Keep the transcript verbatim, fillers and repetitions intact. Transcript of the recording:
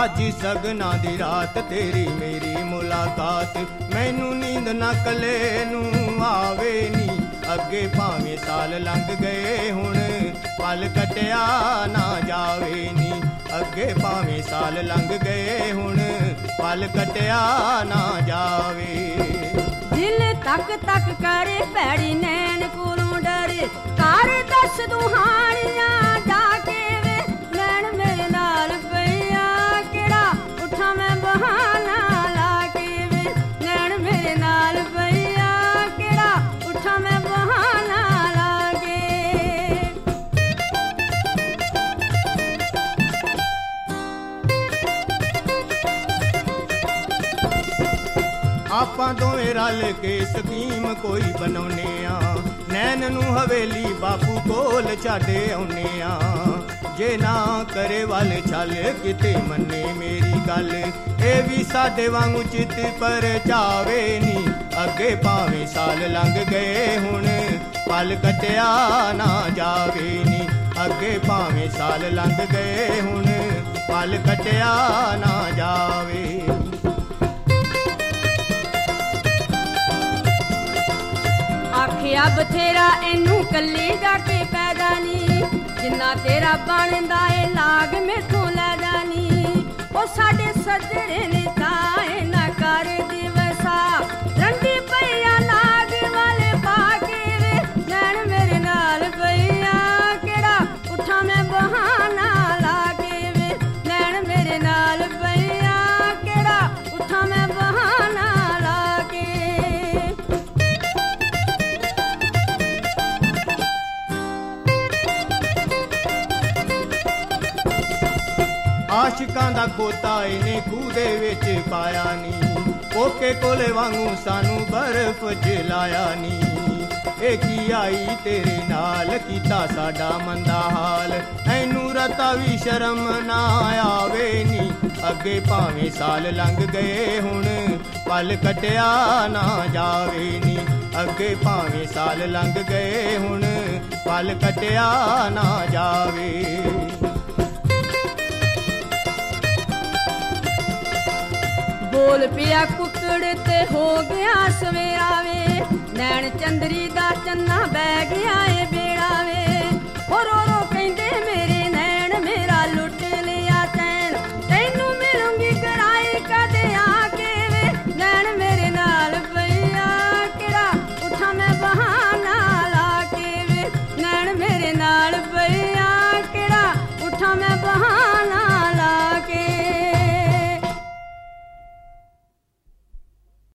अज सगना दी रात तेरी मेरी मुलाकात, मैनू नींद ना कले नू आवे नी। अगे भावें साल लंघ गए हुण पल कटिया ना जावे नी। अगे भावें साल लंघ गए हुण पल कटिया ना जावे। दिल तक तक करे पैड़ी नैन कोलों डरे, कर दस दुहानियां जाके वे नैन मेरे नाल पईया। केड़ा उठा मैं बहाना लाके वे नैन मेरे नाल पईया। केड़ा उठा मैं बहाना लाके। आपां दोवें रल के स्कीम कोई बनाउने आ, नैन नू हवेली बापू कोल छड्डे आउने आ। जे ना करे वल छल किते मन्ने मेरी गल, ए भी साडे वांगू चित पर जावे नी। अगे भावें साल लंघ गए हुण पल कटिया ना जावे नी। अगे भावें साल लंघ गए हुण पल कटिया ना जावे। आखिया बथेरा इनू कली जाके पै जानी, जिन्ना तेरा बनदा ए लाग मेथों लै जानी। ओ साडे सजरे ने ताए ना कर दिवसा, रंडी पईया नाग वाले पाके वे नैन मेरे नाल पईया। केड़ा उठा मैं बहाना लाके वे नैन मेरे नाल पईया। केड़ा उठा मैं बहाना लाके। आशिकां दा खोता इने खूह दे विच पाया नी, कोके कोले वांगू सानू बर्फ च लाया नी। ए की आई तेरे नाल कीता साडा मंदा हाल, ऐनू रता भी शर्म ना आवे नी। अगे भावें साल लंघ गए हुण पल कटिया ना जावे नी। अगे भावें साल लंघ गए हुण पल कटिया ना जावे। बोल पिया कुकड़ ते हो गया सवेरा वे, नैन चंदरी दा चन्ना बह गया ए बेड़ा वे। ओ रो रो कहंदे मेरे नैन मेरा लुट लिया चैन, तैनू मिलूंगी गड़ाई कदे आके वे नैन मेरे नाल पईया। केड़ा उठा मैं बहाना लाके वे नैन मेरे नाल पईया। केड़ा उठा मैं